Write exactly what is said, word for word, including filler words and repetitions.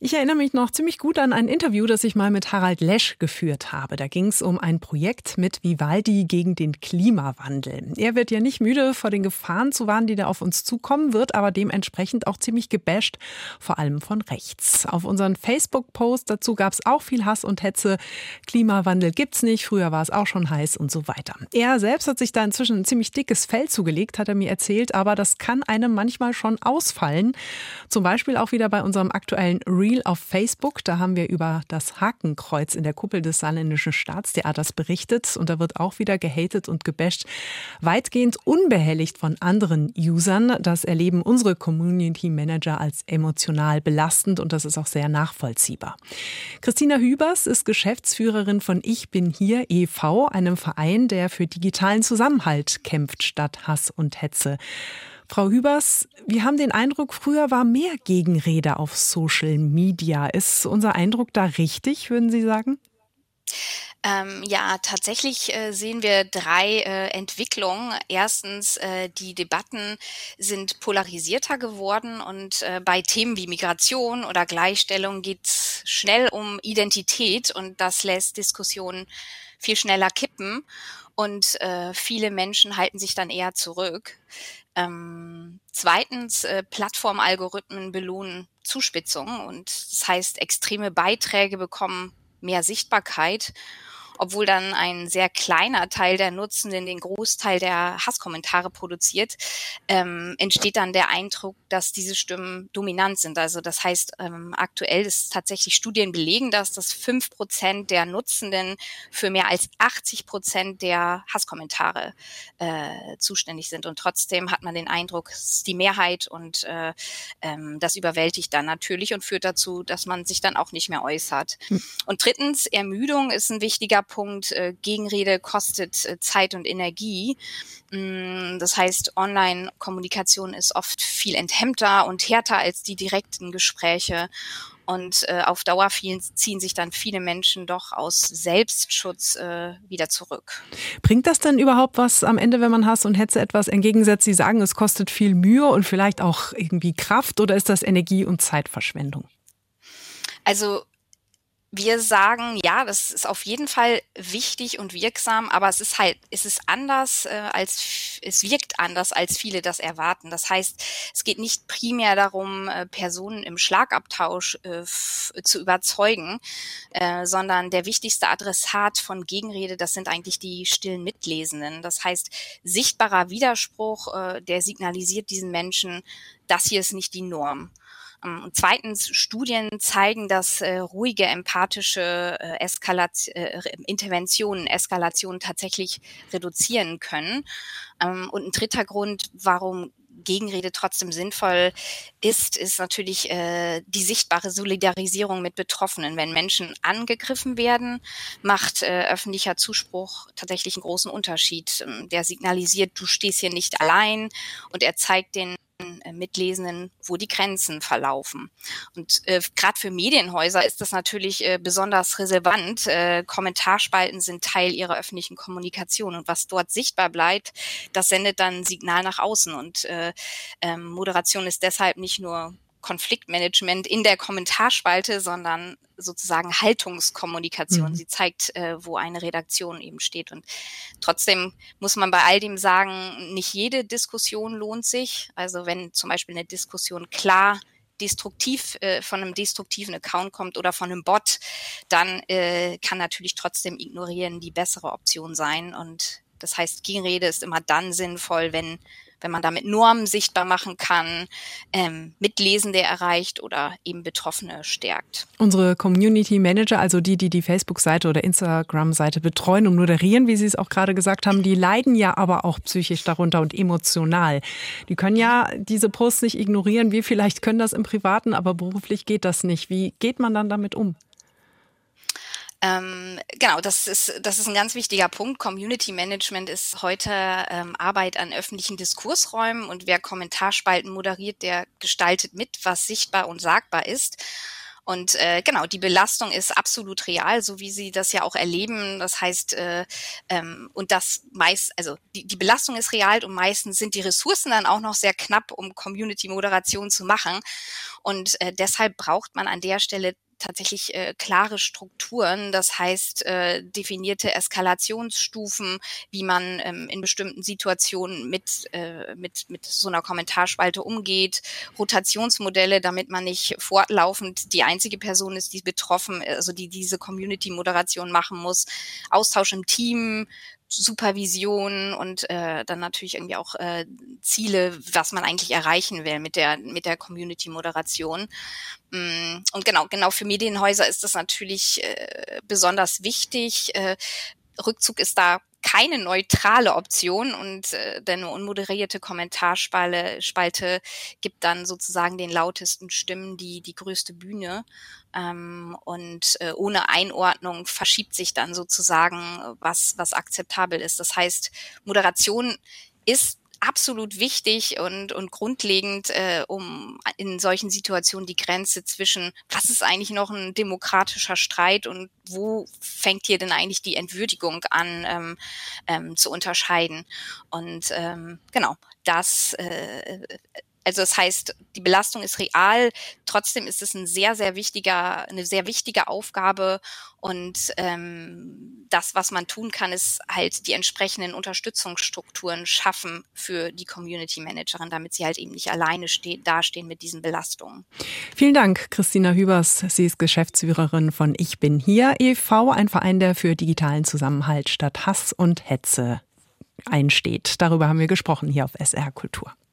Ich erinnere mich noch ziemlich gut an ein Interview, das ich mal mit Harald Lesch geführt habe. Da ging es um ein Projekt mit Vivaldi gegen den Klimawandel. Er wird ja nicht müde, vor den Gefahren zu warnen, die da auf uns zukommen, wird aber dementsprechend auch ziemlich gebasht, vor allem von rechts. Auf unseren Facebook-Post dazu gab es auch viel Hass und Hetze. Klimawandel gibt's nicht, früher war es auch schon heiß und so weiter. Er selbst hat sich da inzwischen ein ziemlich dickes Fell zugelegt, hat er mir erzählt, aber das kann einem manchmal schon ausfallen. Zum Beispiel auch wieder bei unserem aktuellen Reel auf Facebook. Da haben wir über das Hakenkreuz in der Kuppel des Saarländischen Staatstheaters berichtet. Und da wird auch wieder gehatet und gebasht. Weitgehend unbehelligt von anderen Usern. Das erleben unsere Community Manager als emotional belastend und das ist auch sehr nachvollziehbar. Christina Hübers ist Geschäftsführerin von Ich bin hier e V, einem Verein, der für digitalen Zusammenhalt kämpft statt Hass und Hetze. Frau Hübers, wir haben den Eindruck, früher war mehr Gegenrede auf Social Media. Ist unser Eindruck da richtig, würden Sie sagen? Ähm, ja, tatsächlich äh, sehen wir drei äh, Entwicklungen. Erstens, äh, die Debatten sind polarisierter geworden und äh, bei Themen wie Migration oder Gleichstellung geht es schnell um Identität und das lässt Diskussionen viel schneller kippen und äh, viele Menschen halten sich dann eher zurück. Ähm, zweitens, äh, Plattformalgorithmen belohnen Zuspitzung und das heißt, extreme Beiträge bekommen mehr Sichtbarkeit, obwohl dann ein sehr kleiner Teil der Nutzenden den Großteil der Hasskommentare produziert, ähm, entsteht dann der Eindruck, dass diese Stimmen dominant sind. Also das heißt, ähm, aktuell ist tatsächlich Studien belegen, dass das fünf Prozent der Nutzenden für mehr als achtzig Prozent der Hasskommentare äh, zuständig sind. Und trotzdem hat man den Eindruck, es ist die Mehrheit und äh, ähm, das überwältigt dann natürlich und führt dazu, dass man sich dann auch nicht mehr äußert. Hm. Und drittens, Ermüdung ist ein wichtiger Punkt. Äh, Gegenrede kostet äh, Zeit und Energie. Mm, das heißt, Online-Kommunikation ist oft viel enthemmter und härter als die direkten Gespräche. Und äh, auf Dauer vielen, ziehen sich dann viele Menschen doch aus Selbstschutz äh, wieder zurück. Bringt das denn überhaupt was am Ende, wenn man Hass und Hetze etwas entgegensetzt? Sie sagen, es kostet viel Mühe und vielleicht auch irgendwie Kraft, oder ist das Energie- und Zeitverschwendung? Also wir sagen, ja, das ist auf jeden Fall wichtig und wirksam, aber es ist halt, es ist anders äh, als, es wirkt anders, als viele das erwarten. Das heißt, es geht nicht primär darum, äh, Personen im Schlagabtausch äh, f- zu überzeugen, äh, sondern der wichtigste Adressat von Gegenrede, das sind eigentlich die stillen Mitlesenden. Das heißt, sichtbarer Widerspruch, äh, der signalisiert diesen Menschen, das hier ist nicht die Norm. Und zweitens, Studien zeigen, dass äh, ruhige, empathische äh, Eskalat- äh, Interventionen, Eskalationen tatsächlich reduzieren können. Ähm, und ein dritter Grund, warum Gegenrede trotzdem sinnvoll ist, ist natürlich äh, die sichtbare Solidarisierung mit Betroffenen. Wenn Menschen angegriffen werden, macht äh, öffentlicher Zuspruch tatsächlich einen großen Unterschied. Der signalisiert, du stehst hier nicht allein und er zeigt den Mitlesenden, wo die Grenzen verlaufen. Und äh, gerade für Medienhäuser ist das natürlich äh, besonders relevant. Äh, Kommentarspalten sind Teil ihrer öffentlichen Kommunikation und was dort sichtbar bleibt, das sendet dann ein Signal nach außen. Und äh, ähm, Moderation ist deshalb nicht nur Konfliktmanagement in der Kommentarspalte, sondern sozusagen Haltungskommunikation. Mhm. Sie zeigt, äh, wo eine Redaktion eben steht. Und trotzdem muss man bei all dem sagen, nicht jede Diskussion lohnt sich. Also wenn zum Beispiel eine Diskussion klar destruktiv äh, von einem destruktiven Account kommt oder von einem Bot, dann äh, kann natürlich trotzdem ignorieren die bessere Option sein. Und das heißt, Gegenrede ist immer dann sinnvoll, wenn wenn man damit Normen sichtbar machen kann, ähm, Mitlesende erreicht oder eben Betroffene stärkt. Unsere Community Manager, also die, die die Facebook-Seite oder Instagram-Seite betreuen und moderieren, wie Sie es auch gerade gesagt haben, die leiden ja aber auch psychisch darunter und emotional. Die können ja diese Posts nicht ignorieren. Wir vielleicht können das im Privaten, aber beruflich geht das nicht. Wie geht man dann damit um? Ähm, genau, das ist, das ist ein ganz wichtiger Punkt. Community Management ist heute ähm, Arbeit an öffentlichen Diskursräumen und wer Kommentarspalten moderiert, der gestaltet mit, was sichtbar und sagbar ist. Und äh, genau, die Belastung ist absolut real, so wie Sie das ja auch erleben. Das heißt, äh, ähm, und das meist, also die, die Belastung ist real und meistens sind die Ressourcen dann auch noch sehr knapp, um Community-Moderation zu machen. Und äh, deshalb braucht man an der Stelle tatsächlich äh, klare Strukturen, das heißt äh, definierte Eskalationsstufen, wie man ähm, in bestimmten Situationen mit äh, mit mit so einer Kommentarspalte umgeht, Rotationsmodelle, damit man nicht fortlaufend die einzige Person ist, die betroffen, also die diese Community-Moderation machen muss, Austausch im Team, Supervision und äh, dann natürlich irgendwie auch äh, Ziele, was man eigentlich erreichen will mit der mit der Community-Moderation. Und genau, genau für Medienhäuser ist das natürlich äh, besonders wichtig. Äh, Rückzug ist da keine neutrale Option und äh, denn eine unmoderierte Kommentarspalte Spalte gibt dann sozusagen den lautesten Stimmen die die größte Bühne. Ähm, und äh, ohne Einordnung verschiebt sich dann sozusagen, was was akzeptabel ist. Das heißt, Moderation ist absolut wichtig und und grundlegend, äh, um in solchen Situationen die Grenze zwischen, was ist eigentlich noch ein demokratischer Streit und wo fängt hier denn eigentlich die Entwürdigung an, ähm, ähm, zu unterscheiden. Und ähm, genau, das äh, also das heißt, die Belastung ist real, trotzdem ist es ein sehr, sehr wichtiger, eine sehr wichtige Aufgabe und ähm, das, was man tun kann, ist halt die entsprechenden Unterstützungsstrukturen schaffen für die Community Managerin, damit sie halt eben nicht alleine ste- dastehen mit diesen Belastungen. Vielen Dank, Christina Hübers. Sie ist Geschäftsführerin von Ich bin hier e V, ein Verein, der für digitalen Zusammenhalt statt Hass und Hetze einsteht. Darüber haben wir gesprochen hier auf S R Kultur.